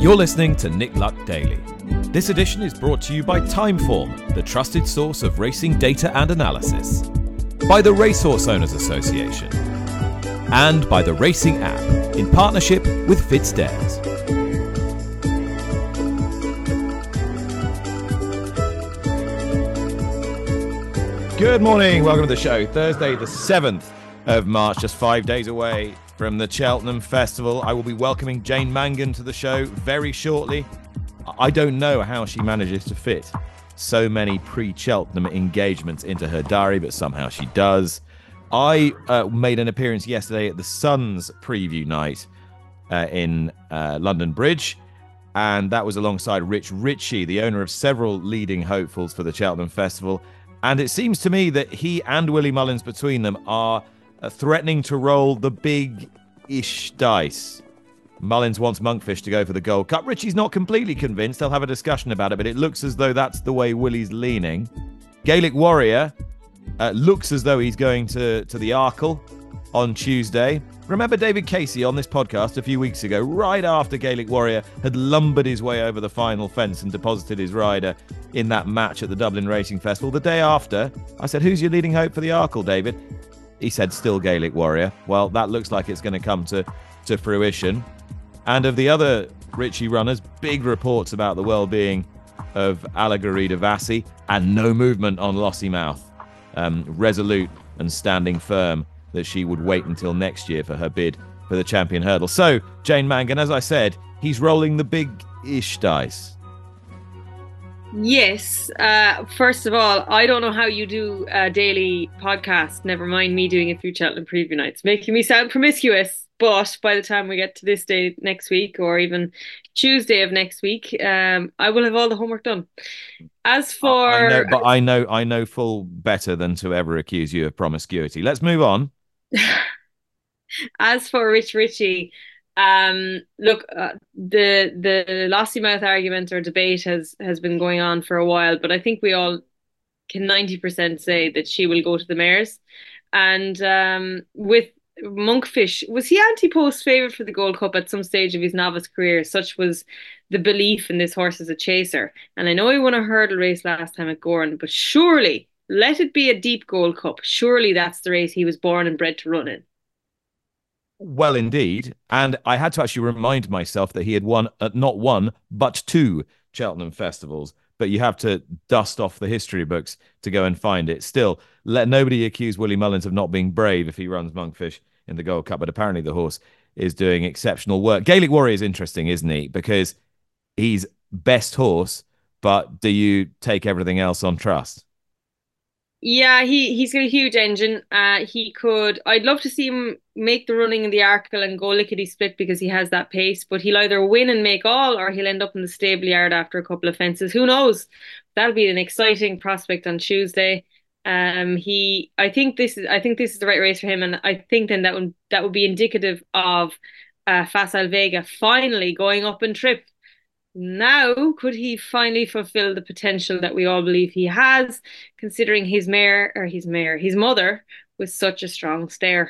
You're listening to Nick Luck Daily. This edition is brought to you by Timeform, the trusted source of racing data and analysis, by the Racehorse Owners Association, and by the Racing App, in partnership with FitzDares. Good morning, welcome to the show. Thursday the 7th of March, just 5 days away from the Cheltenham Festival. I will be welcoming Jane Mangan to the show very shortly. I don't know how she manages to fit so many pre-Cheltenham engagements into her diary, but somehow she does. I made an appearance yesterday at the Sun's preview night in London Bridge, and that was alongside Rich Ritchie, the owner of several leading hopefuls for the Cheltenham Festival. And it seems to me that he and Willie Mullins between them are threatening to roll the big-ish dice. Mullins wants Monkfish to go for the Gold Cup. Richie's not completely convinced. They'll have a discussion about it, but it looks as though that's the way Willie's leaning. Gaelic Warrior looks as though he's going to the Arkle on Tuesday. Remember David Casey on this podcast a few weeks ago, right after Gaelic Warrior had lumbered his way over the final fence and deposited his rider in that match at the Dublin Racing Festival. The day after, I said, who's your leading hope for the Arkle, David? He said, still Gaelic Warrior. Well, that looks like it's going to come to fruition. And of the other Ritchie runners, big reports about the well-being of Alagarida Vassi and no movement on Lossiemouth. Resolute and standing firm that she would wait until next year for her bid for the Champion Hurdle. So, Jane Mangan, as I said, he's rolling the big-ish dice. Yes. First of all, I don't know how you do a daily podcast, never mind me doing it through Cheltenham preview nights, making me sound promiscuous. But by the time we get to this day next week, or even Tuesday of next week, I will have all the homework done. As for... I know full better than to ever accuse you of promiscuity. Let's move on. As for Rich Ritchie, look, the Lossiemouth argument or debate has been going on for a while, but I think we all can 90% say that she will go to the mares. And with Monkfish, was he anti-post favourite for the Gold Cup at some stage of his novice career? Such was the belief in this horse as a chaser. And I know he won a hurdle race last time at Gowran, but surely, let it be a deep Gold Cup. Surely that's the race he was born and bred to run in. Well, indeed. And I had to actually remind myself that he had won not one, but two Cheltenham festivals. But you have to dust off the history books to go and find it. Still, let nobody accuse Willie Mullins of not being brave if he runs Monkfish in the Gold Cup. But apparently the horse is doing exceptional work. Gaelic Warrior is interesting, isn't he? Because he's best horse, but do you take everything else on trust? Yeah, he's got a huge engine. I'd love to see him make the running in the Arkle and go lickety split because he has that pace, but he'll either win and make all or he'll end up in the stable yard after a couple of fences. Who knows? That'll be an exciting prospect on Tuesday. I think this is the right race for him, and I think then that would be indicative of Facile Vega finally going up in trip. Now, could he finally fulfill the potential that we all believe he has, considering his mother was such a strong stare?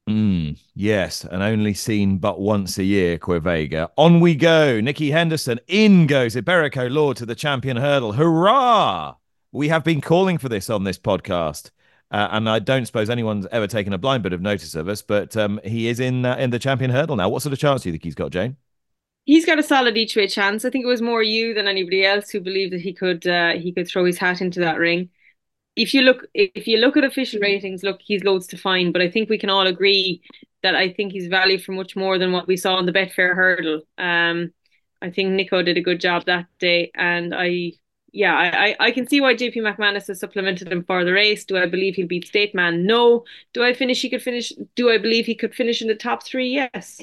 Yes, and only seen but once a year, Quevega. On we go. Nicky Henderson. In goes Iberico Lord to the Champion Hurdle. Hurrah! We have been calling for this on this podcast. And I don't suppose anyone's ever taken a blind bit of notice of us, but he is in the Champion Hurdle now. What sort of chance do you think he's got, Jane? He's got a solid each way chance. I think it was more you than anybody else who believed that he could throw his hat into that ring. If you look at official ratings, look, he's loads to find, but I think we can all agree that I think he's valued for much more than what we saw on the Betfair Hurdle. I think Nico did a good job that day, and I can see why JP McManus has supplemented him for the race. Do I believe he'll beat State Man? No. Do I believe he could finish in the top three? Yes.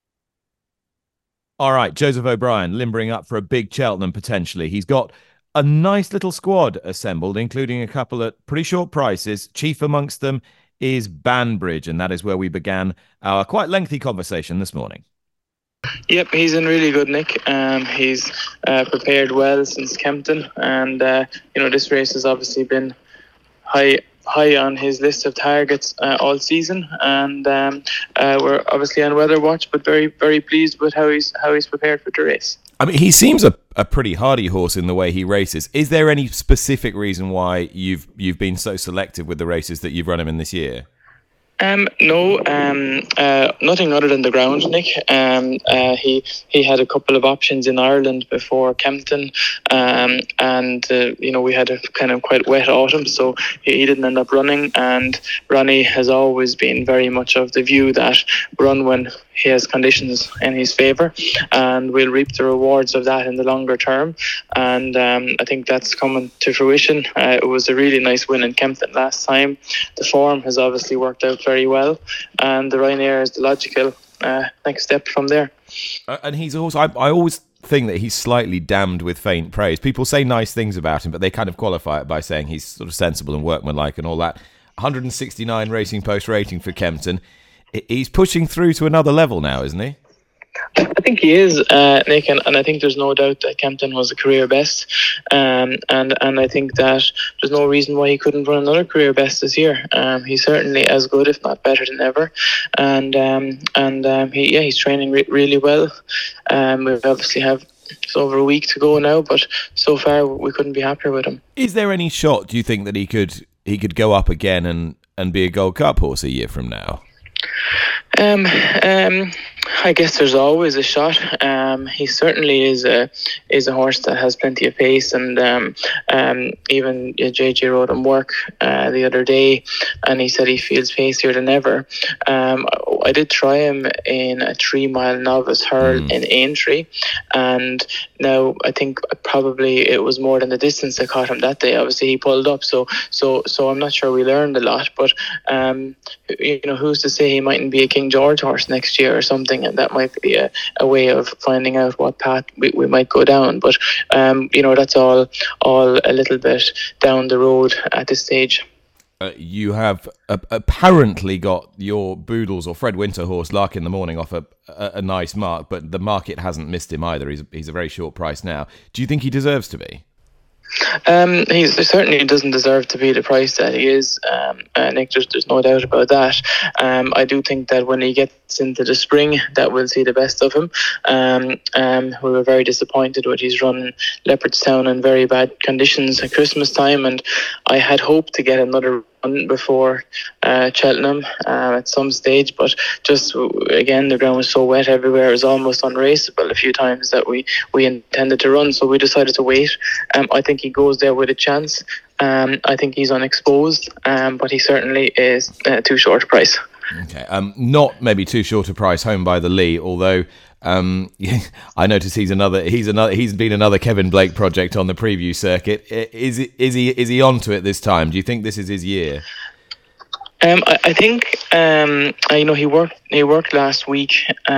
All right, Joseph O'Brien limbering up for a big Cheltenham potentially. He's got a nice little squad assembled, including a couple at pretty short prices. Chief amongst them is Banbridge, and that is where we began our quite lengthy conversation this morning. Yep, he's in really good nick. He's prepared well since Kempton, and this race has obviously been high on his list of targets all season, and we're obviously on weather watch, but very, very pleased with how he's prepared for the race. I mean, he seems a pretty hardy horse in the way he races. Is there any specific reason why you've been so selective with the races that you've run him in this year? No, nothing other than the ground, Nick. He had a couple of options in Ireland before Kempton, and we had a kind of quite wet autumn, so he didn't end up running. And Ronnie has always been very much of the view that run when he has conditions in his favour, and we'll reap the rewards of that in the longer term. And I think that's coming to fruition. It was a really nice win in Kempton last time. The form has obviously worked out very well, and the Ryanair is the logical next step from there. And he's also, I always think that he's slightly damned with faint praise. People say nice things about him, but they kind of qualify it by saying he's sort of sensible and workmanlike and all that. 169 Racing Post rating for Kempton. He's pushing through to another level now, isn't he? I think he is, Nick, and I think there's no doubt that Kempton was a career best, and I think that there's no reason why he couldn't run another career best this year. He's certainly as good, if not better than ever, and he's training really well. We obviously have it's over a week to go now, but so far we couldn't be happier with him. Is there any shot, do you think, that he could go up again and be a Gold Cup horse a year from now? I guess there's always a shot. He certainly is a horse that has plenty of pace, and even JJ rode him work the other day, and he said he feels pacier than ever. I did try him in a 3-mile novice hurl in Aintree, and now I think probably it was more than the distance that caught him that day. Obviously he pulled up, so I'm not sure we learned a lot, but who's to say he mightn't be a King George horse next year or something, and that might be a way of finding out what path we might go down. But that's all a little bit down the road at this stage. You have apparently got your Boodles or Fred Winter horse Lark in the Morning off a nice mark, but the market hasn't missed him either. He's a very short price now. Do you think he deserves to be? He certainly doesn't deserve to be the price that he is, Nick. There's no doubt about that. I do think that when he gets into the spring, that we'll see the best of him. We were very disappointed with his run in Leopardstown in very bad conditions at Christmas time, and I had hoped to get another run before Cheltenham at some stage, but just again the ground was so wet everywhere, it was almost unraceable a few times that we intended to run, so we decided to wait. I think he goes there with a chance. I think he's unexposed, but he certainly is too short a price. Okay, not maybe too short a price home by the Lee, although I notice he's been another Kevin Blake project on the preview circuit. Is he onto it this time? Do you think this is his year? I think he worked last week.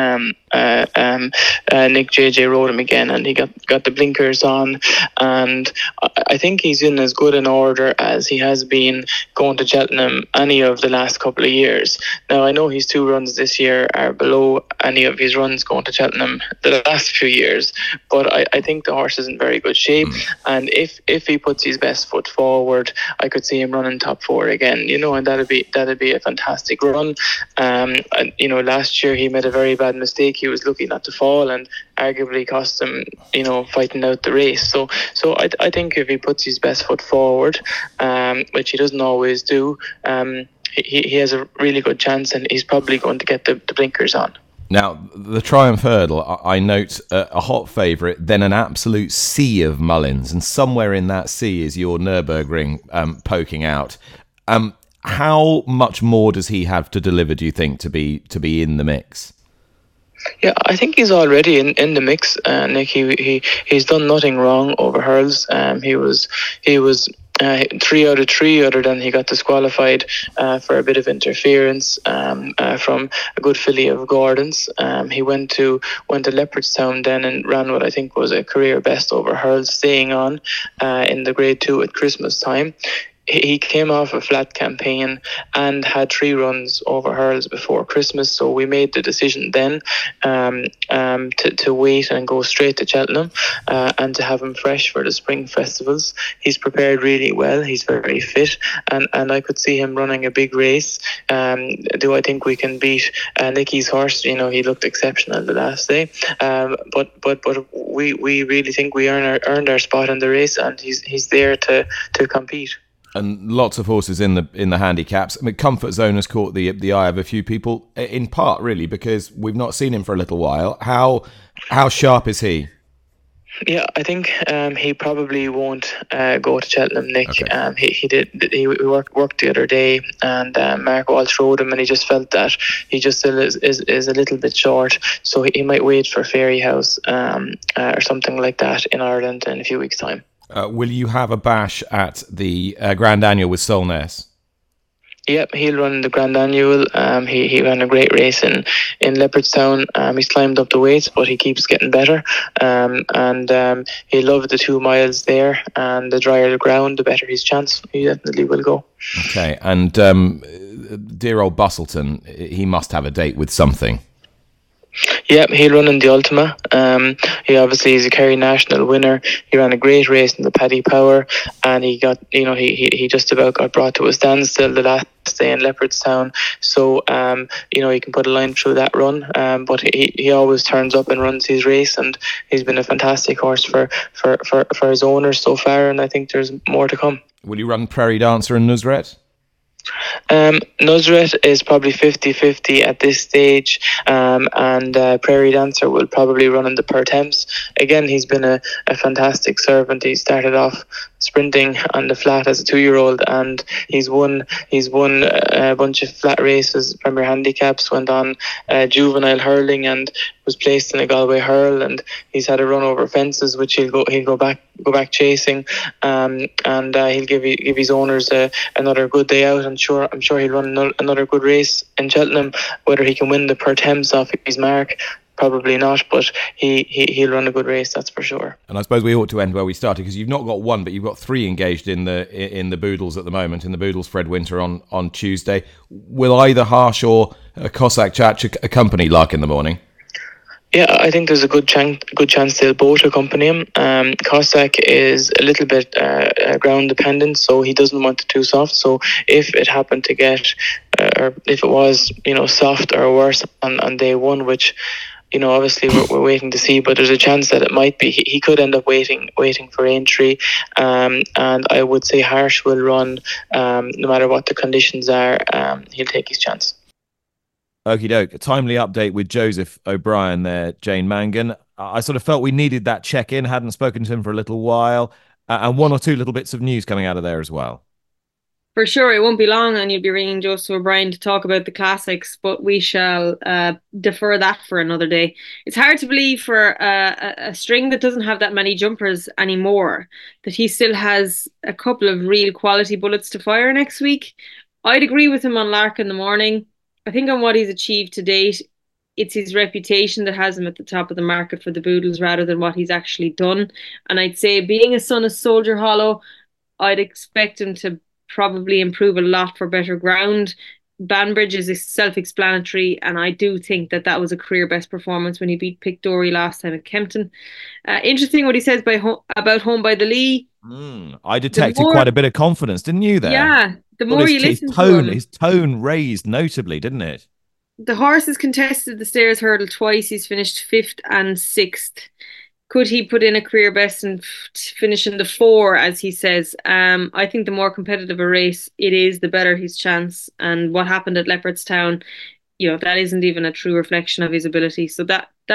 Nick JJ rode him again, and he got the blinkers on, and I think he's in as good an order as he has been going to Cheltenham any of the last couple of years. Now I know his 2 runs this year are below any of his runs going to Cheltenham the last few years, but I think the horse is in very good shape, and if he puts his best foot forward, I could see him running top 4 again, and that'd be a fantastic run. Last year he made a very bad mistake. He was lucky not to fall, and arguably cost him, fighting out the race. So I think if he puts his best foot forward, which he doesn't always do, he has a really good chance, and he's probably going to get the blinkers on. Now, the Triumph Hurdle, I note a hot favourite, then an absolute sea of Mullins, and somewhere in that sea is your Nürburgring poking out. How much more does he have to deliver, do you think, to be in the mix? Yeah, I think he's already in the mix, Nick. He's done nothing wrong over hurls. He was 3 out of 3, other than he got disqualified for a bit of interference from a good filly of Gordon's. He went to Leopardstown then and ran what I think was a career best over hurls, staying on in the Grade 2 at Christmas time. he came off a flat campaign and had 3 runs over hurdles before Christmas, so we made the decision then to wait and go straight to Cheltenham and to have him fresh for the spring festivals. He's prepared really well. He's very fit, and I could see him running a big race. Do I think we can beat Nicky's horse? You know, he looked exceptional the last day, but we really think we earned our spot in the race, and he's there to compete. And lots of horses in the handicaps. I mean, Comfort Zone has caught the eye of a few people, in part really because we've not seen him for a little while. How sharp is he? Yeah, I think he probably won't go to Cheltenham, Nick. Okay. He worked the other day, and Mark Walsh rode him, and he just felt that he just still is a little bit short, so he might wait for Fairyhouse or something like that in Ireland in a few weeks' time. Will you have a bash at the Grand Annual with Solness? Yep, he'll run the Grand Annual. He ran a great race in Leopardstown. He's climbed up the weights, but he keeps getting better. And he loved the 2 miles there. And the drier the ground, the better his chance. He definitely will go. Okay, and dear old Bustleton, he must have a date with something. Yeah, he'll run in the Ultima. He obviously is a Kerry National winner. He ran a great race in the Paddy Power, and he got, he just about got brought to a standstill the last day in Leopardstown. So, he can put a line through that run. But he always turns up and runs his race, and he's been a fantastic horse for his owners so far, and I think there's more to come. Will you run Prairie Dancer and Nusret? Nusret is probably 50-50 at this stage, and Prairie Dancer will probably run in the Pertemps. Again, he's been a fantastic servant. He started off sprinting on the flat as a 2-year-old, and he's won a bunch of flat races, Premier Handicaps, went on juvenile hurling and was placed in a Galway hurl, and he's had a run over fences which he'll go back chasing, and he'll give his owners another good day out. I'm sure he'll run another good race in Cheltenham. Whether he can win the Pertemps off his mark, probably not, but he'll run a good race, that's for sure. And I suppose we ought to end where we started, because you've not got 1, but you've got 3 engaged in the Boodles at the moment. In the Boodles, Fred Winter on Tuesday. Will either Harsh or Cossack Chach accompany Lark in the Morning? Yeah, I think there's a good chance they'll both accompany him. Cossack is a little bit ground dependent, so he doesn't want it too soft. So if it happened to get, or if it was, soft or worse on day 1, which, obviously we're waiting to see, but there's a chance that it might be. He could end up waiting for entry, and I would say Harsh will run no matter what the conditions are. He'll take his chance. Okie doke. A timely update with Joseph O'Brien there, Jane Mangan. I sort of felt we needed that check-in, hadn't spoken to him for a little while, and 1 or 2 little bits of news coming out of there as well. For sure, it won't be long and you'll be ringing Joseph O'Brien to talk about the classics, but we shall defer that for another day. It's hard to believe for a string that doesn't have that many jumpers anymore that he still has a couple of real quality bullets to fire next week. I'd agree with him on Lark in the Morning. I think on what he's achieved to date, it's his reputation that has him at the top of the market for the Boodles rather than what he's actually done. And I'd say, being a son of Soldier Hollow, I'd expect him to probably improve a lot for better ground. Banbridge is self-explanatory, and I do think that was a career best performance when he beat Pictory last time at Kempton. Interesting what he says about Home by the Lee. I detected quite a bit of confidence, didn't you there? Yeah, the more you listen to him. His tone raised notably, didn't it? The horse has contested the Stayers Hurdle twice. He's finished 5th and 6th. Could he put in a career best and finish in the 4, as he says? I think the more competitive a race it is, the better his chance. And what happened at Leopardstown, that isn't even a true reflection of his ability. So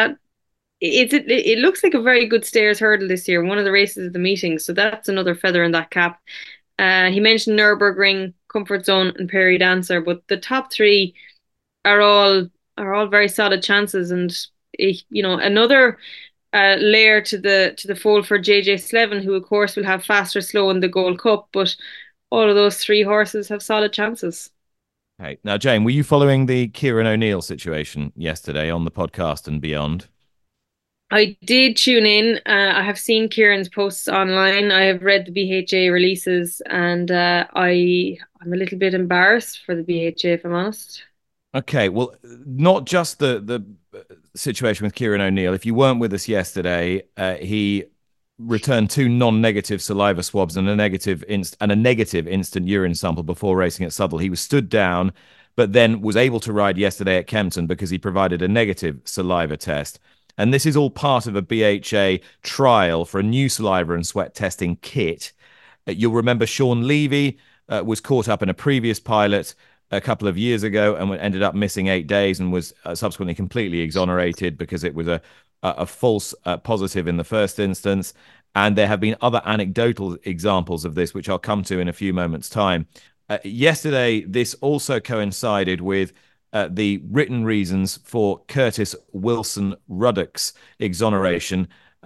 it looks like a very good Stayers Hurdle this year, one of the races at the meeting. So that's another feather in that cap. He mentioned Nürburgring, Comfort Zone, and Prairie Dancer, but the top 3 are all very solid chances. And another layer to the fold for JJ Slevin, who of course will have Fast or Slow in the Gold Cup, but all of those 3 horses have solid chances. Okay. Now, Jane, were you following the Kieran O'Neill situation yesterday on the podcast and beyond? I did tune in. I have seen Kieran's posts online. I have read the BHA releases, and I'm a little bit embarrassed for the BHA, if I'm honest. Okay, well, not just the situation with Kieran O'Neill. If you weren't with us yesterday, he returned 2 non-negative saliva swabs and a negative instant urine sample before racing at Southwell. He was stood down, but then was able to ride yesterday at Kempton because he provided a negative saliva test. And this is all part of a BHA trial for a new saliva and sweat testing kit. You'll remember Sean Levy was caught up in a previous pilot a couple of years ago and ended up missing 8 days and was subsequently completely exonerated because it was a false positive in the first instance. And there have been other anecdotal examples of this, which I'll come to in a few moments' time. Yesterday, this also coincided with the written reasons for Curtis Wilson Ruddock's exoneration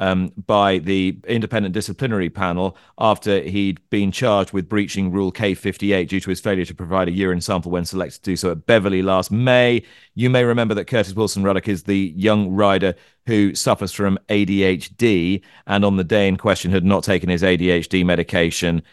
by the independent disciplinary panel after he'd been charged with breaching Rule K58 due to his failure to provide a urine sample when selected to do so at Beverley last May. You may remember that Curtis Wilson Ruddock is the young rider who suffers from ADHD and on the day in question had not taken his ADHD medication.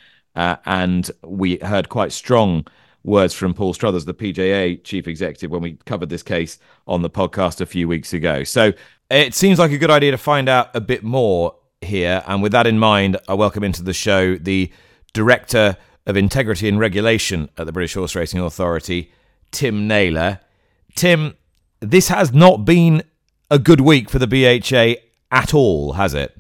And we heard quite strong words from Paul Struthers, the PJA chief executive, when we covered this case on the podcast a few weeks ago. So it seems like a good idea to find out a bit more here. And with that in mind, I welcome into the show the Director of Integrity and Regulation at the British Horse Racing Authority, Tim Naylor. Tim, this has not been a good week for the BHA at all, has it?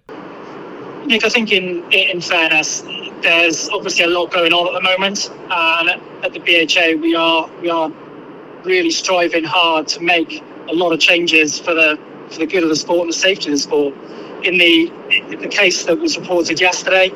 Nick, I think in fairness, there's obviously a lot going on at the moment, and at the BHA we are really striving hard to make a lot of changes for the good of the sport and the safety of the sport. In the case that was reported yesterday,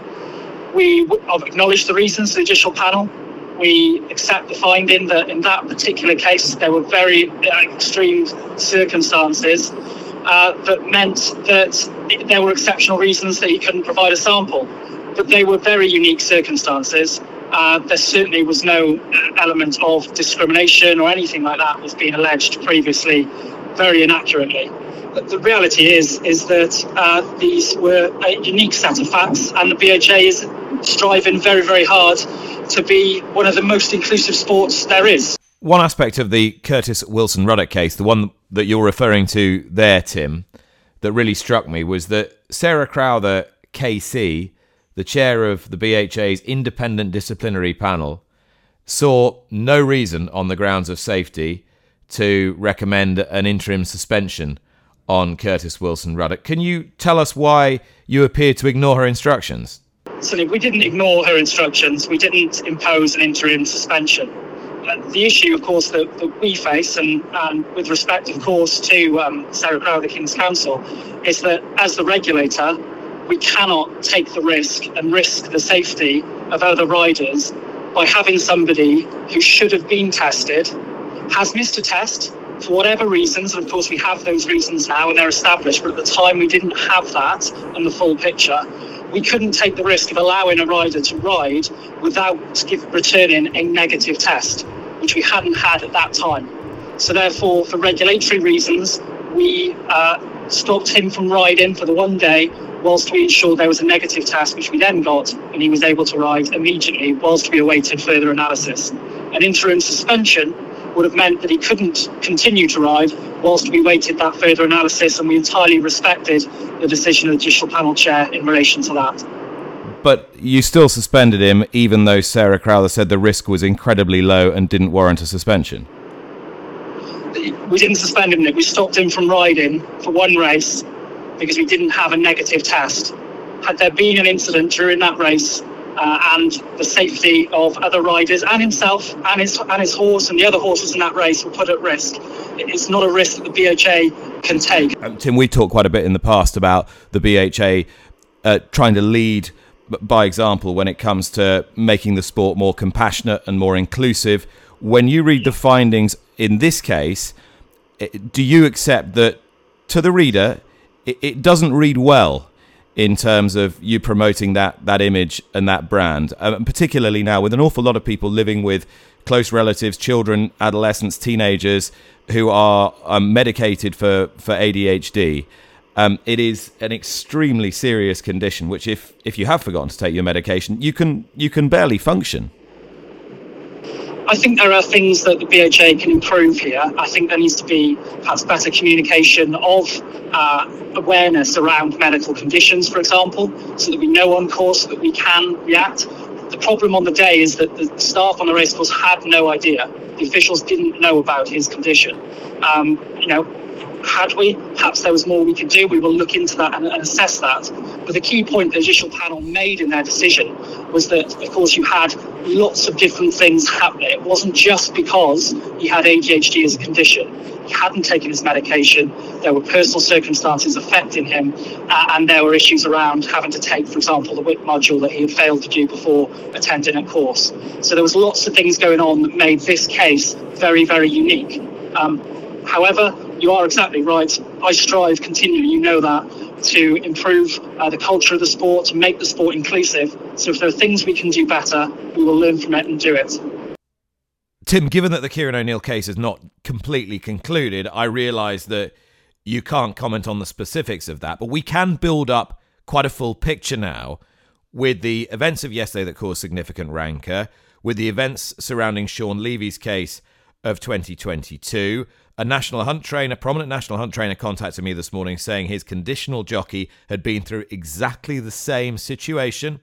we have acknowledged the reasons to the judicial panel. We accept the finding that in that particular case there were very extreme circumstances that meant that there were exceptional reasons that he couldn't provide a sample. But they were very unique circumstances. There certainly was no element of discrimination or anything like that was being alleged previously, very inaccurately. But the reality is that these were a unique set of facts, and the BHA is striving very, very hard to be one of the most inclusive sports there is. One aspect of the Curtis Wilson Ruddock case, the one that you're referring to there, Tim, that really struck me was that Sarah Crowther, KC, the chair of the BHA's independent disciplinary panel, saw no reason on the grounds of safety to recommend an interim suspension on Curtis Wilson Ruddock. Can you tell us why you appear to ignore her instructions? So we didn't ignore her instructions. We didn't impose an interim suspension. The issue, of course, that we face, and with respect, of course, to Sarah Crowther, King's Counsel, is that as the regulator, we cannot take the risk and risk the safety of other riders by having somebody who should have been tested, has missed a test for whatever reasons, and of course we have those reasons now and they're established, but at the time we didn't have that and the full picture. We couldn't take the risk of allowing a rider to ride without returning a negative test, which we hadn't had at that time. So therefore, for regulatory reasons, we stopped him from riding for the one day whilst we ensured there was a negative test, which we then got, and he was able to ride immediately whilst we awaited further analysis. An interim suspension would have meant that he couldn't continue to ride whilst we waited that further analysis, and we entirely respected the decision of the Judicial Panel Chair in relation to that. But you still suspended him, even though Sarah Crowther said the risk was incredibly low and didn't warrant a suspension? We didn't suspend him, Nick. We stopped him from riding for one race because we didn't have a negative test. Had there been an incident during that race, and the safety of other riders and himself and his horse and the other horses in that race were put at risk, it's not a risk that the BHA can take. Tim, we talked quite a bit in the past about the BHA trying to lead by example when it comes to making the sport more compassionate and more inclusive. When you read the findings in this case, do you accept that to the reader it doesn't read well in terms of you promoting that image and that brand, particularly now with an awful lot of people living with close relatives, children, adolescents, teenagers who are medicated for ADHD, It is an extremely serious condition, which if you have forgotten to take your medication, you can barely function. I think there are things that the BHA can improve here. I think there needs to be perhaps better communication of awareness around medical conditions, for example, so that we know on course that we can react. The problem on the day is that the staff on the racecourse had no idea. The officials didn't know about his condition. Had we, perhaps there was more we could do. We will look into that and assess that. But the key point the judicial panel made in their decision was that, of course, you had lots of different things happening. It wasn't just because he had ADHD as a condition. He hadn't taken his medication. There were personal circumstances affecting him, and there were issues around having to take, for example, the WIC module that he had failed to do before attending a course. So there was lots of things going on that made this case very, very unique. However, you are exactly right. I strive continually, you know that, to improve the culture of the sport, to make the sport inclusive. So if there are things we can do better, we will learn from it and do it. Tim, given that the Kieran O'Neill case is not completely concluded, I realise that you can't comment on the specifics of that, but we can build up quite a full picture now with the events of yesterday that caused significant rancour, with the events surrounding Sean Levy's case of 2022. A prominent national hunt trainer contacted me this morning saying his conditional jockey had been through exactly the same situation,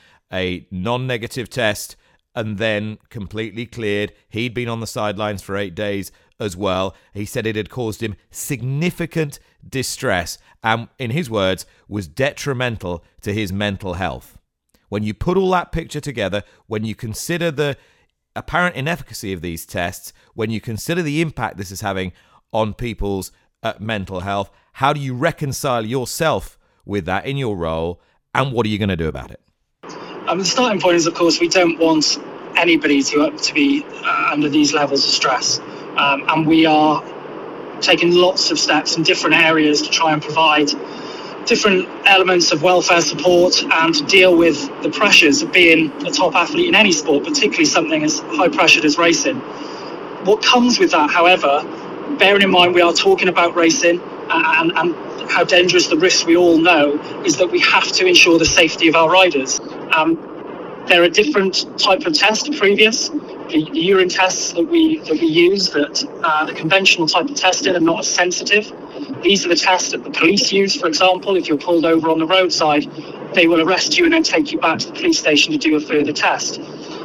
a non-negative test, and then completely cleared. He'd been on the sidelines for 8 days as well. He said it had caused him significant distress and, in his words, was detrimental to his mental health. When you put all that picture together, when you consider the apparent inefficacy of these tests, when you consider the impact this is having on people's mental health, how do you reconcile yourself with that in your role, and what are you going to do about it? The starting point is, of course, we don't want anybody to be under these levels of stress, and we are taking lots of steps in different areas to try and provide different elements of welfare support and to deal with the pressures of being a top athlete in any sport, particularly something as high pressured as racing. What comes with that, however, bearing in mind we are talking about racing and how dangerous the risks we all know, is that we have to ensure the safety of our riders. There are different types of tests to previous. The urine tests that we use, the conventional type of testing, are not as sensitive. These are the tests that the police use, for example. If you're pulled over on the roadside, they will arrest you and then take you back to the police station to do a further test.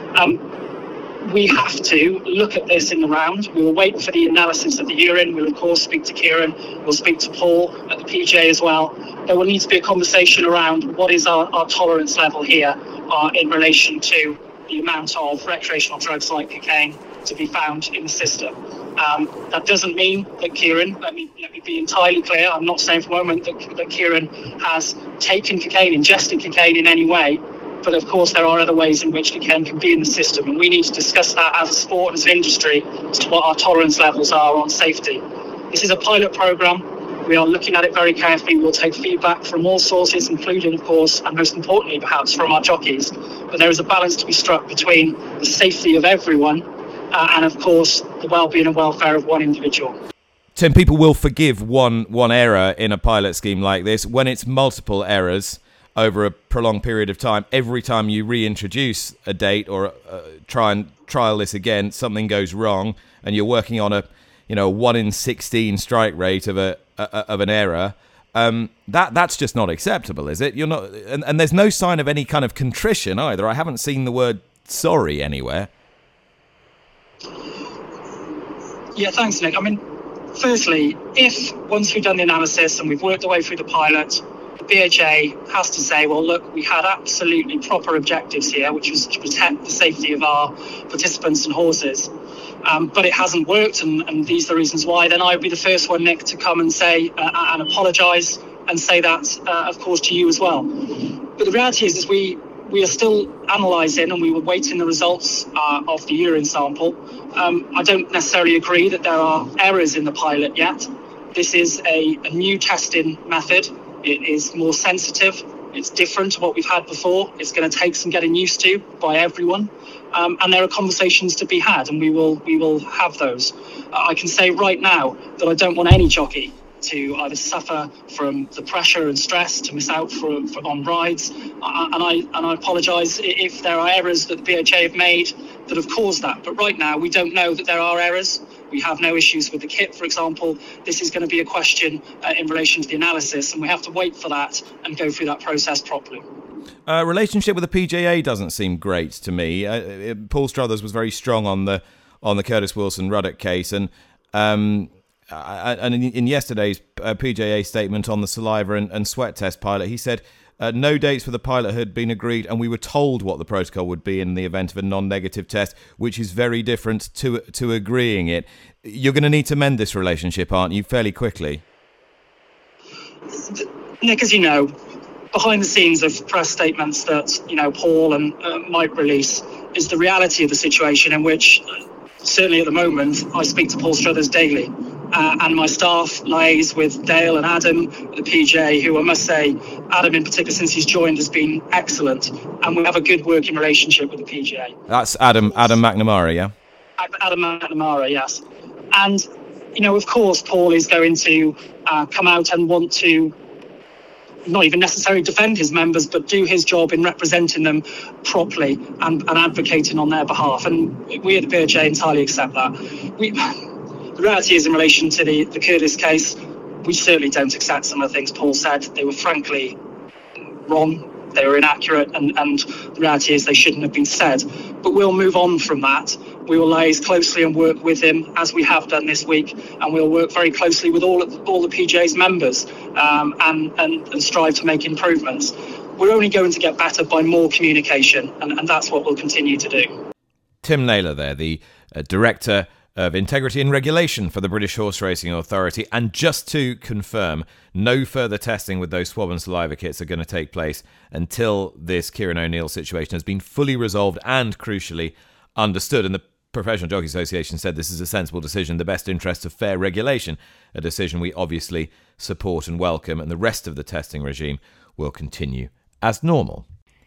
We have to look at this in the round. We will wait for the analysis of the urine. We'll, of course, speak to Kieran. We'll speak to Paul at the PJ as well. There will need to be a conversation around what is our tolerance level here in relation to the amount of recreational drugs like cocaine to be found in the system. That doesn't mean that Kieran, let me be entirely clear, I'm not saying for a moment that Kieran has taken cocaine, ingested cocaine in any way, but of course there are other ways in which cocaine can be in the system, and we need to discuss that as a sport, as an industry, as to what our tolerance levels are on safety. This is a pilot programme. We are looking at it very carefully. We'll take feedback from all sources, including, of course, and most importantly, perhaps, from our jockeys. But there is a balance to be struck between the safety of everyone and, of course, the well-being and welfare of one individual. Tim, people will forgive one error in a pilot scheme like this. When it's multiple errors over a prolonged period of time, every time you reintroduce a date or try and trial this again, something goes wrong, and you're working on a 1 in 16 strike rate of an error. That's just not acceptable, is it? You're not, and there's no sign of any kind of contrition either. I haven't seen the word sorry anywhere. Yeah, thanks, Nick. I mean, firstly, if once we've done the analysis and we've worked our way through the pilot, the BHA has to say, well, look, we had absolutely proper objectives here, which was to protect the safety of our participants and horses. But it hasn't worked, and these are the reasons why, then I would be the first one, Nick, to come and say and apologise and say that, of course, to you as well. But the reality is we are still analysing, and we were waiting the results of the urine sample. I don't necessarily agree that there are errors in the pilot yet. This is a new testing method. It is more sensitive. It's different to what we've had before. It's going to take some getting used to by everyone. And there are conversations to be had, and we will have those. I can say right now that I don't want any jockey to either suffer from the pressure and stress to miss out on rides. And I apologise if there are errors that the BHA have made that have caused that. But right now, we don't know that there are errors. We have no issues with the kit, for example. This is going to be a question in relation to the analysis, and we have to wait for that and go through that process properly. Relationship with the PJA doesn't seem great to me. Paul Struthers was very strong on the Curtis Wilson-Ruddock case, and in yesterday's PJA statement on the saliva and sweat test pilot, he said no dates for the pilot had been agreed, and we were told what the protocol would be in the event of a non-negative test, which is very different to agreeing it. You're going to need to mend this relationship, aren't you, fairly quickly? Nick, as you know, behind the scenes of press statements that Paul and Mike release is the reality of the situation, in which certainly at the moment I speak to Paul Struthers daily. And my staff liaise with Dale and Adam at the PJ, who I must say, Adam in particular, since he's joined, has been excellent. And we have a good working relationship with the PJ. That's Adam McNamara, yeah? Adam McNamara, yes. And, of course, Paul is going to come out and want to not even necessarily defend his members, but do his job in representing them properly and advocating on their behalf. And we at the BHA entirely accept that. The reality is, in relation to the Curtis case, we certainly don't accept some of the things Paul said. They were frankly wrong. They were inaccurate, and the reality is they shouldn't have been said. But we'll move on from that. We will liaise closely and work with him, as we have done this week, and we'll work very closely with all the PJ's members and strive to make improvements. We're only going to get better by more communication, and that's what we'll continue to do. Tim Naylor there, the Director of Integrity and Regulation for the British Horse Racing Authority. And just to confirm, no further testing with those swab and saliva kits are going to take place until this Kieran O'Neill situation has been fully resolved and, crucially, understood. And the Professional Jockey Association said this is a sensible decision, the best interest of fair regulation, a decision we obviously support and welcome, and the rest of the testing regime will continue as normal.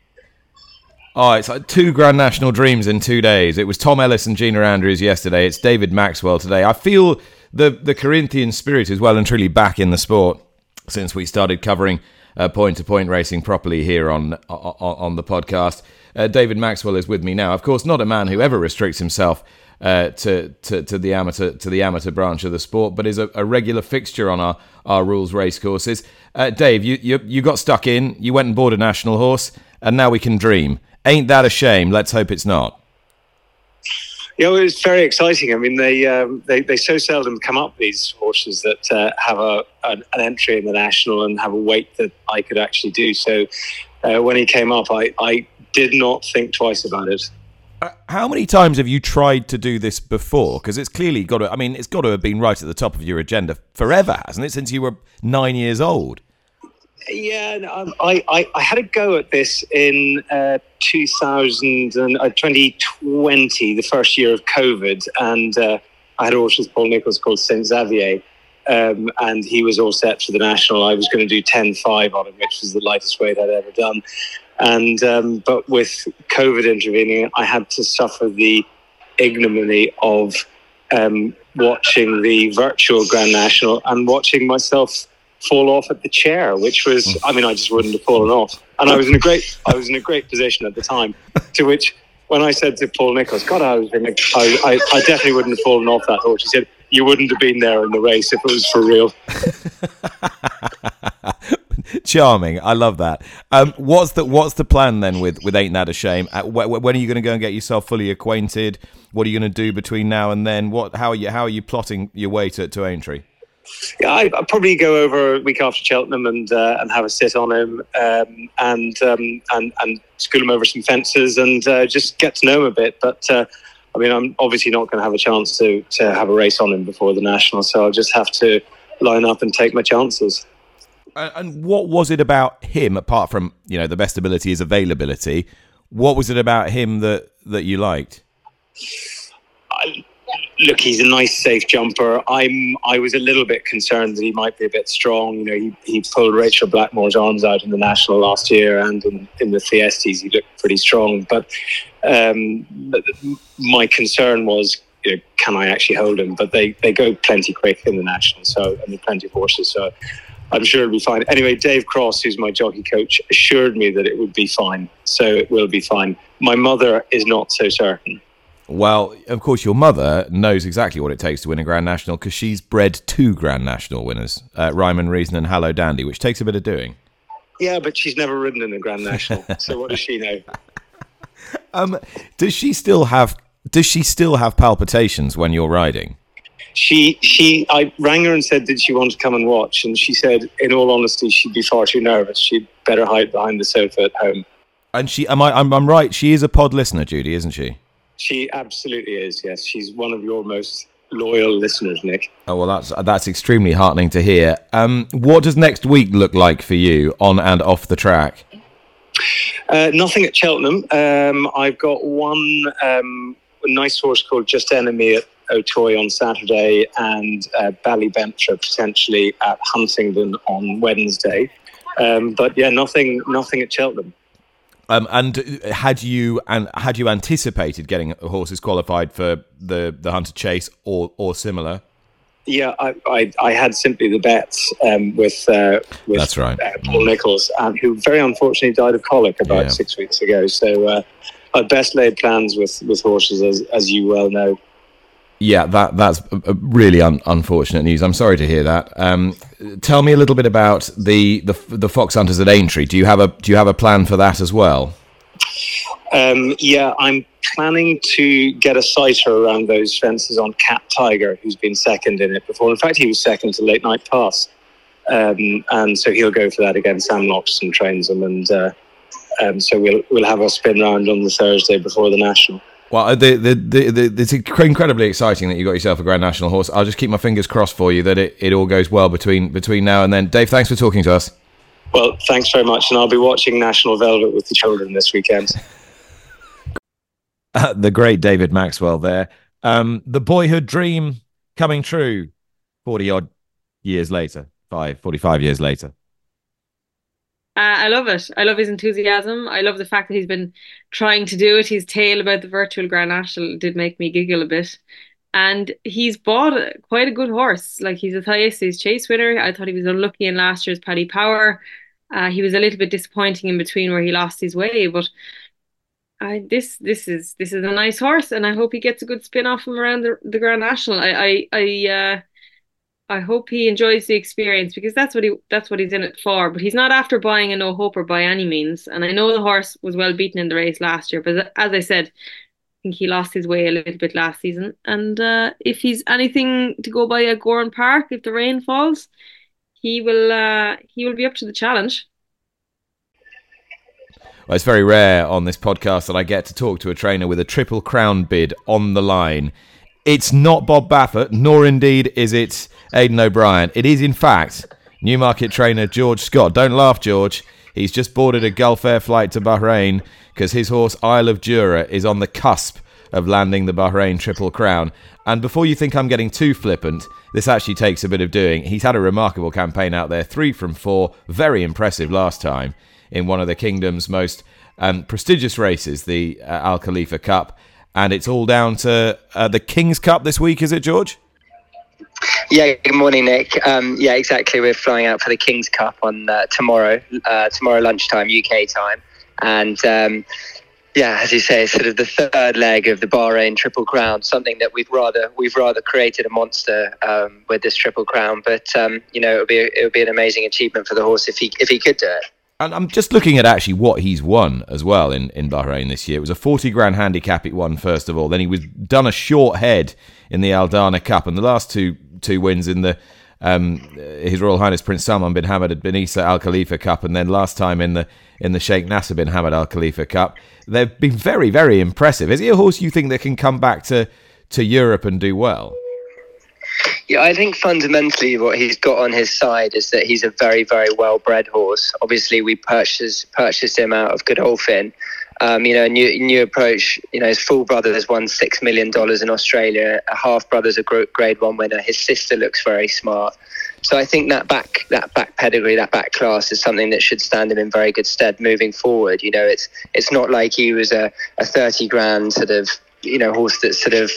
Oh, it's like 2 Grand National Dreams in 2 days. It was Tom Ellis and Gina Andrews yesterday. It's David Maxwell today. I feel the Corinthian spirit is well and truly back in the sport since we started covering point-to-point racing properly here on the podcast. David Maxwell is with me now. Of course, not a man who ever restricts himself to the amateur branch of the sport, but is a regular fixture on our rules race courses. Dave, you got stuck in. You went and bought a national horse, and now we can dream. Ain't that a shame? Let's hope it's not. Yeah, well, it was very exciting. I mean, they so seldom come up, these horses that have an entry in the national and have a weight that I could actually do. So when he came up, I did not think twice about it. How many times have you tried to do this before? Because it's clearly it's got to have been right at the top of your agenda forever, hasn't it? Since you were 9 years old. Yeah, I had a go at this in 2020, the first year of COVID, and I had a horse with Paul Nicholls called Saint Xavier, and he was all set for the national. I was going to do 10.5 on him, which was the lightest weight I'd ever done. And but with COVID intervening, I had to suffer the ignominy of watching the virtual Grand National and watching myself fall off at the chair, which was, I just wouldn't have fallen off. And I was in a great position at the time, to which when I said to Paul Nicholls, God, I definitely wouldn't have fallen off that horse. He said, you wouldn't have been there in the race if it was for real. Charming. I love that. What's the plan then with Ain't That a Shame? When are you going to go and get yourself fully acquainted? What are you going to do between now and then? How are you plotting your way to Aintree? Yeah, I'd probably go over a week after Cheltenham and have a sit on him and school him over some fences and just get to know him a bit. But I'm obviously not going to have a chance to have a race on him before the national, so I'll just have to line up and take my chances. And what was it about him, apart from the best ability is availability? What was it about him that you liked? Look, he's a nice, safe jumper. I was a little bit concerned that he might be a bit strong. He pulled Rachel Blackmore's arms out in the national last year, and in the Thyestes he looked pretty strong. But my concern was can I actually hold him? But they go plenty quick in the national, so, and there are plenty of horses, so I'm sure it'll be fine. Anyway, Dave Cross, who's my jockey coach, assured me that it would be fine, so it will be fine. My mother is not so certain. Well, of course, your mother knows exactly what it takes to win a Grand National because she's bred 2 Grand National winners, Rhyme and Reason and Hallo Dandy, which takes a bit of doing. Yeah, but she's never ridden in a Grand National, so what does she know? Does she still have palpitations when you're riding? I rang her and said, did she want to come and watch? And she said, in all honesty, she'd be far too nervous. She'd better hide behind the sofa at home. And I'm right. She is a pod listener, Judy, isn't she? She absolutely is. Yes, she's one of your most loyal listeners, Nick. Oh well, that's extremely heartening to hear. What does next week look like for you on and off the track? Nothing at Cheltenham. I've got one nice horse called Just Enemy at O'Toy on Saturday, and Ballybentra potentially at Huntingdon on Wednesday. But yeah, nothing at Cheltenham. And had you anticipated getting horses qualified for the Hunter Chase or similar? Yeah, I had simply the bets with that's right. Paul Nicholls, who very unfortunately died of colic about 6 weeks ago. So I'd best laid plans with horses, as you well know. Yeah, that's really unfortunate news. I'm sorry to hear that. Tell me a little bit about the fox hunters at Aintree. Do you have a plan for that as well? Yeah, I'm planning to get a sighter around those fences on Cat Tiger, who's been second in it before. In fact, he was second to Late Night Pass, and so he'll go for that again. Sam Loxton trains him, and so we'll have a spin round on the Thursday before the National. Well, it's incredibly exciting that you got yourself a Grand National horse. I'll just keep my fingers crossed for you that it all goes well between now and then. Dave, thanks for talking to us. Well, thanks very much, and I'll be watching National Velvet with the children this weekend. The great David Maxwell there. The boyhood dream coming true 40-odd years later, 45 years later. I love it. I love his enthusiasm. I love the fact that he's been trying to do it. His tale about the virtual Grand National did make me giggle a bit. And he's bought quite a good horse. Like, he's a Thayeses Chase winner. I thought he was unlucky in last year's Paddy Power. He was a little bit disappointing in between where he lost his way, but this is a nice horse, and I hope he gets a good spin off him around the Grand National. I hope he enjoys the experience, because that's what he's in it for. But he's not after buying a no-hoper by any means. And I know the horse was well beaten in the race last year, but as I said, I think he lost his way a little bit last season. And if he's anything to go by at Gowran Park, if the rain falls, he will be up to the challenge. Well, it's very rare on this podcast that I get to talk to a trainer with a Triple Crown bid on the line. It's not Bob Baffert, nor indeed is it Aidan O'Brien. It is, in fact, Newmarket trainer George Scott. Don't laugh, George. He's just boarded a Gulf Air flight to Bahrain because his horse Isle of Jura is on the cusp of landing the Bahrain Triple Crown. And before you think I'm getting too flippant, this actually takes a bit of doing. He's had a remarkable campaign out there, 3 from 4, very impressive last time in one of the Kingdom's most prestigious races, the Al Khalifa Cup. And it's all down to the King's Cup this week, is it, George? Yeah, good morning, Nick. Yeah, exactly. We're flying out for the King's Cup on tomorrow lunchtime, UK time. And yeah, as you say, sort of the third leg of the Bahrain Triple Crown, something that we've rather created a monster with this Triple Crown. But it would be an amazing achievement for the horse if he could do it. And I'm just looking at actually what he's won as well in Bahrain this year. It was a 40 grand handicap he won first of all. Then he was done a short head in the Aldana Cup, and the last two wins in the His Royal Highness Prince Salman bin Hamad bin Isa Al Khalifa Cup, and then last time in the Sheikh Nasser bin Hamad Al Khalifa Cup. They've been very, very impressive. Is he a horse you think that can come back to Europe and do well? Yeah, I think fundamentally what he's got on his side is that he's a very, very well-bred horse. Obviously, we purchased him out of Godolphin. New approach. His full brother has won $6 million in Australia. A half brother's a Grade 1 winner. His sister looks very smart. So I think that back pedigree, that back class is something that should stand him in very good stead moving forward. It's not like he was a 30 grand sort of horse that's sort of,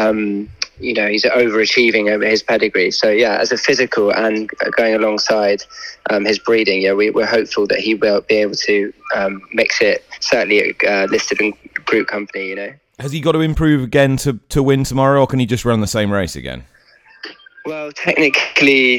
he's overachieving over his pedigree. So yeah, as a physical and going alongside his breeding, we're hopeful that he will be able to mix it, certainly listed in Group Company, Has he got to improve again to win tomorrow, or can he just run the same race again? Well, technically,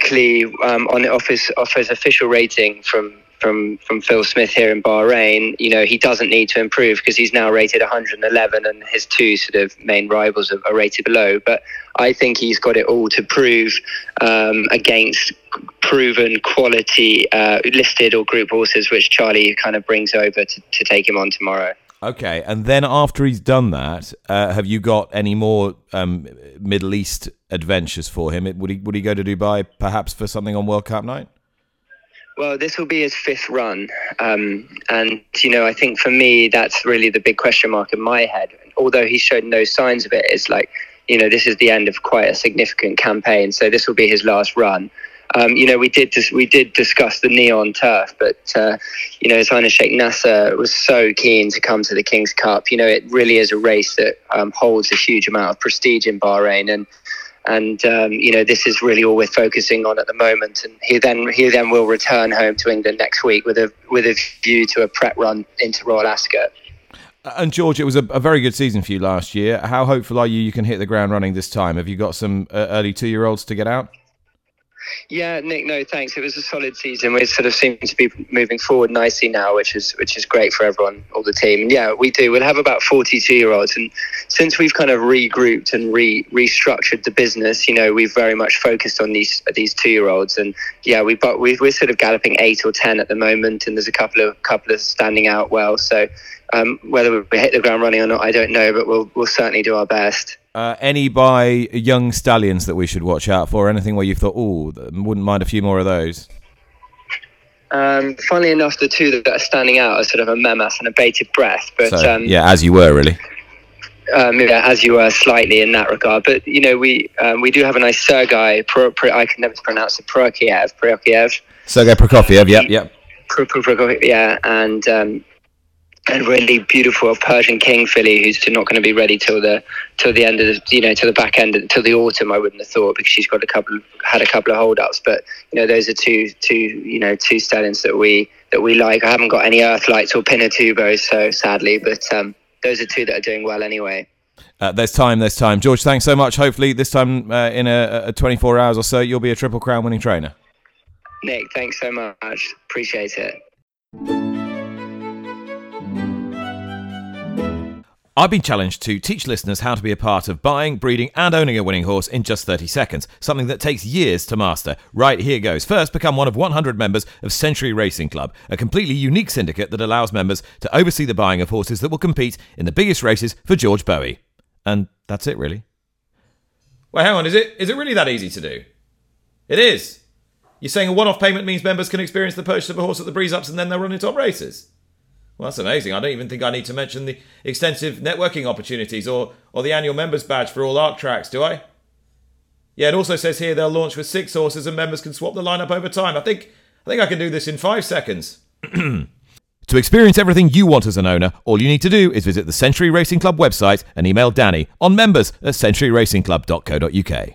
off his official rating from Phil Smith here in Bahrain, he doesn't need to improve because he's now rated 111 and his two sort of main rivals are rated below. But I think he's got it all to prove against proven quality listed or group horses, which Charlie kind of brings over to take him on tomorrow. Okay, and then after he's done that, have you got any more Middle East adventures for him? Would he go to Dubai perhaps for something on World Cup night? Well, this will be his fifth run. And, I think for me, that's really the big question mark in my head. Although he showed no signs of it, it's like, this is the end of quite a significant campaign. So this will be his last run. We did discuss the Neon Turf, but, His Highness Sheikh Nasser was so keen to come to the King's Cup. It really is a race that holds a huge amount of prestige in Bahrain. And this is really all we're focusing on at the moment. And he then will return home to England next week with a view to a prep run into Royal Ascot. And George, it was a very good season for you last year. How hopeful are you can hit the ground running this time? Have you got some early 2-year-olds to get out? Yeah, Nick, no, thanks. It was a solid season. We sort of seem to be moving forward nicely now, which is great for everyone, all the team. And yeah, we do. We'll have about 42-year-olds. And since we've kind of regrouped and restructured the business, we've very much focused on these 2-year-olds. And yeah, we're sort of galloping 8 or 10 at the moment, and there's a couple of standing out well. So whether we hit the ground running or not, I don't know, but we'll certainly do our best. Any by young stallions that we should watch out for? Anything where you thought, wouldn't mind a few more of those? Funnily enough, the two that are standing out are sort of a Memas and a Bated Breath. But as you were, really. As you were slightly in that regard. But, we do have a nice Sergei, I can never pronounce it, Prokofiev. Sergei Prokofiev, yep. Prokofiev, yeah, and really beautiful Persian King filly who's not going to be ready till the end of till the back end, till the autumn. I wouldn't have thought, because she's had a couple of hold-ups. But those are two stallions that we like. I haven't got any Earthlights or Pinatubo, so sadly, but those are two that are doing well anyway. There's time. George, thanks so much. Hopefully this time in a 24 hours or so, you'll be a Triple Crown winning trainer. Nick, thanks so much. Appreciate it. I've been challenged to teach listeners how to be a part of buying, breeding and owning a winning horse in just 30 seconds, something that takes years to master. Right, here goes. First, become one of 100 members of Century Racing Club, a completely unique syndicate that allows members to oversee the buying of horses that will compete in the biggest races for George Bowie. And that's it, really. Well, hang on, is it really that easy to do? It is. You're saying a one-off payment means members can experience the purchase of a horse at the Breeze Ups and then they'll run in top races? Well, that's amazing. I don't even think I need to mention the extensive networking opportunities or the annual members badge for all ARC tracks, do I? Yeah, it also says here they'll launch with 6 horses and members can swap the lineup over time. I think I can do this in 5 seconds. To experience everything you want as an owner, all you need to do is visit the Century Racing Club website and email Danny on members@centuryracingclub.co.uk.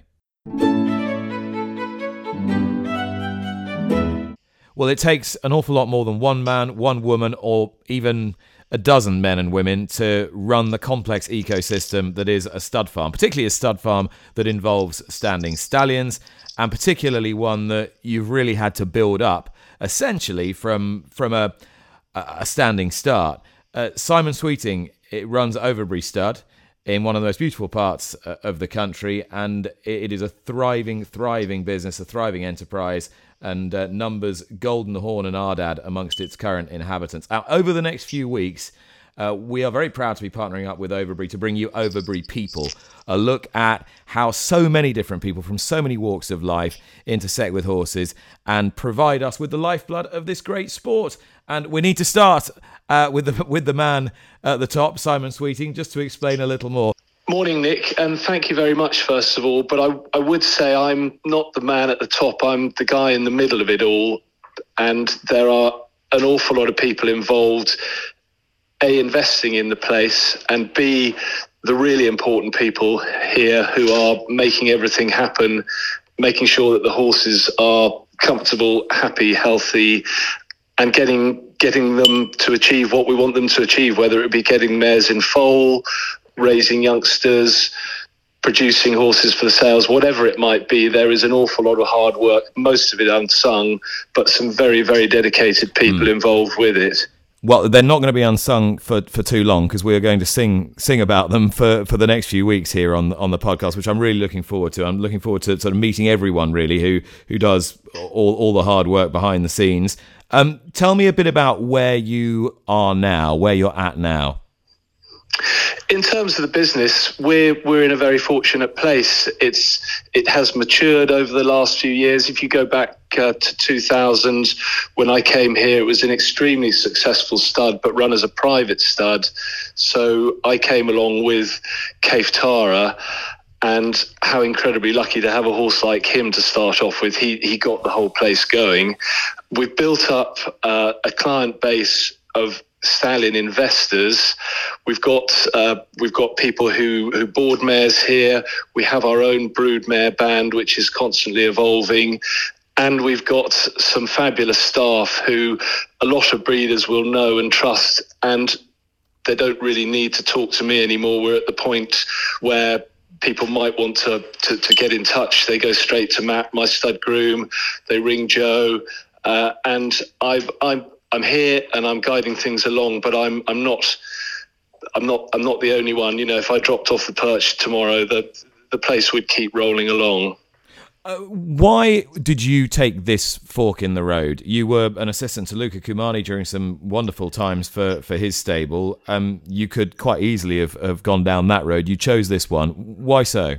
Well, it takes an awful lot more than one man, one woman, or even a dozen men and women to run the complex ecosystem that is a stud farm, particularly a stud farm that involves standing stallions, and particularly one that you've really had to build up, essentially from a standing start. Simon Sweeting, it runs Overbury Stud in one of the most beautiful parts of the country, and it is a thriving business, a thriving enterprise, and numbers Golden Horn and Ardad amongst its current inhabitants. Over the next few weeks, we are very proud to be partnering up with Overbury to bring you Overbury People, a look at how so many different people from so many walks of life intersect with horses and provide us with the lifeblood of this great sport. And we need to start with the man at the top, Simon Sweeting, just to explain a little more. Morning, Nick, and thank you very much, first of all. But I would say I'm not the man at the top. I'm the guy in the middle of it all. And there are an awful lot of people involved, A, investing in the place, and B, the really important people here who are making everything happen, making sure that the horses are comfortable, happy, healthy, and getting them to achieve what we want them to achieve, whether it be getting mares in foal, raising youngsters, producing horses for the sales, whatever it might be. There is an awful lot of hard work, most of it unsung, but some very, very dedicated people involved with it. Well, they're not going to be unsung for too long, because we are going to sing about them for the next few weeks here on the podcast, which I'm really looking forward to. I'm looking forward to sort of meeting everyone really who does all the hard work behind the scenes. Tell me a bit about where you are now, where you're at now. In terms of the business, we're in a very fortunate place. It has matured over the last few years. If you go back to 2000, when I came here, it was an extremely successful stud, but run as a private stud. So I came along with Kaif Tara, and how incredibly lucky to have a horse like him to start off with. He got the whole place going. We've built up a client base of stallion investors. We've got people who board mares here. We have our own broodmare band, which is constantly evolving. And we've got some fabulous staff who a lot of breeders will know and trust, and they don't really need to talk to me anymore. We're at the point where people might want to get in touch. They go straight to Matt, my stud groom. They ring Joe, and I'm here and I'm guiding things along. But I'm not the only one. You know, if I dropped off the perch tomorrow, the place would keep rolling along. Why did you take this fork in the road? You were an assistant to Luca Cumani during some wonderful times for his stable. You could quite easily have gone down that road. You chose this one. Why so?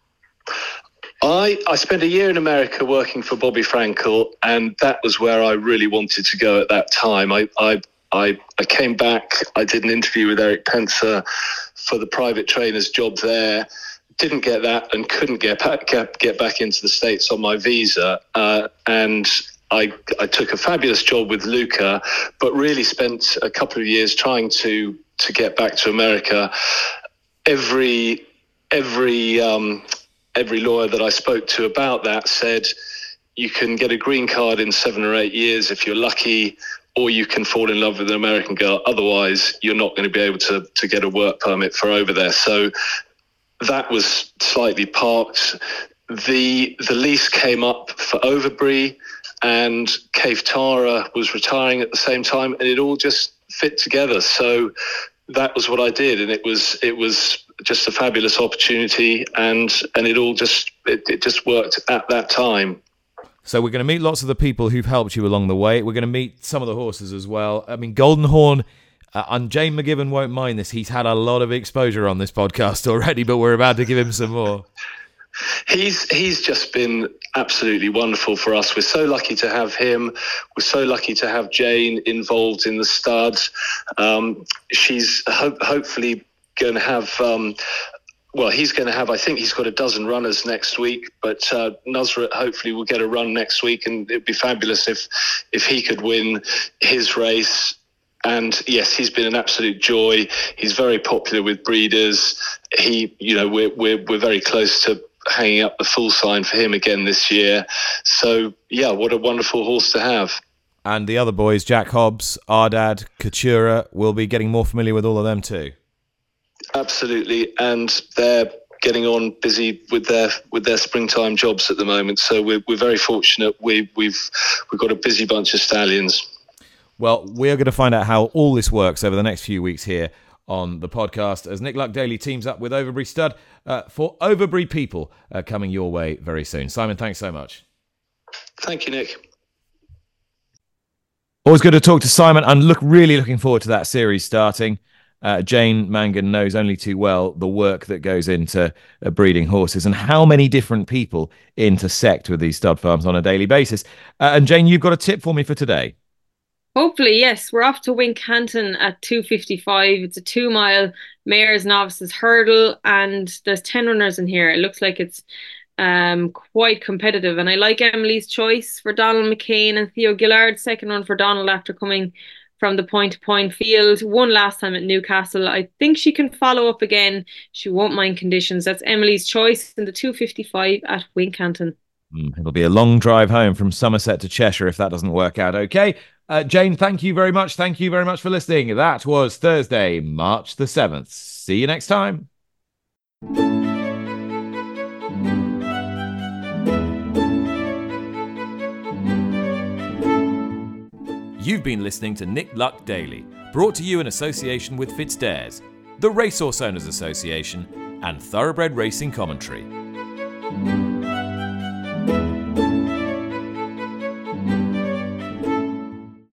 I spent a year in America working for Bobby Frankel, and that was where I really wanted to go at that time. I came back. I did an interview with Eric Pencer for the private trainer's job there. Didn't get that and couldn't get back into the States on my visa. And I took a fabulous job with Luca, but really spent a couple of years trying to get back to America. Every lawyer that I spoke to about that said you can get a green card in 7 or 8 years if you're lucky, or you can fall in love with an American girl. Otherwise, you're not going to be able to get a work permit for over there. So that was slightly parked. The lease came up for Overbury, and Kaif Tara was retiring at the same time, and it all just fit together. So that was what I did, and it was just a fabulous opportunity, and it all just worked at that time. So we're going to meet lots of the people who've helped you along the way. We're going to meet some of the horses as well. I mean, Golden Horn. And Jane McGibbon won't mind this. He's had a lot of exposure on this podcast already, but we're about to give him some more. He's just been absolutely wonderful for us. We're so lucky to have him. We're so lucky to have Jane involved in the stud. She's hopefully going to have... he's going to have, I think he's got a dozen runners next week, but Nusrat hopefully will get a run next week, and it'd be fabulous if he could win his race. And yes, he's been an absolute joy. He's very popular with breeders. We're very close to hanging up the full sign for him again this year. So yeah, what a wonderful horse to have. And the other boys, Jack Hobbs, Ardad, Katura, will be getting more familiar with all of them too. Absolutely, and they're getting on busy with their springtime jobs at the moment. So we're very fortunate. We've got a busy bunch of stallions. Well, we're going to find out how all this works over the next few weeks here on the podcast as Nick Luck Daily teams up with Overbury Stud for Overbury People coming your way very soon. Simon, thanks so much. Thank you, Nick. Always good to talk to Simon, and really looking forward to that series starting. Jane Mangan knows only too well the work that goes into breeding horses and how many different people intersect with these stud farms on a daily basis. And Jane, you've got a tip for me for today. Hopefully, yes. We're off to Wincanton at 2:55. It's a 2-mile mares novices hurdle, and there's 10 runners in here. It looks like it's quite competitive, and I like Emily's choice for Donald McCain and Theo Gillard. Second run for Donald after coming from the point-to-point field. Won last time at Newcastle. I think she can follow up again. She won't mind conditions. That's Emily's Choice in the 2:55 at Wincanton. It'll be a long drive home from Somerset to Cheshire if that doesn't work out okay. Jane, thank you very much. Thank you very much for listening. That was Thursday, March the 7th. See you next time. You've been listening to Nick Luck Daily, brought to you in association with FitzDares, the Racehorse Owners Association, and Thoroughbred Racing Commentary.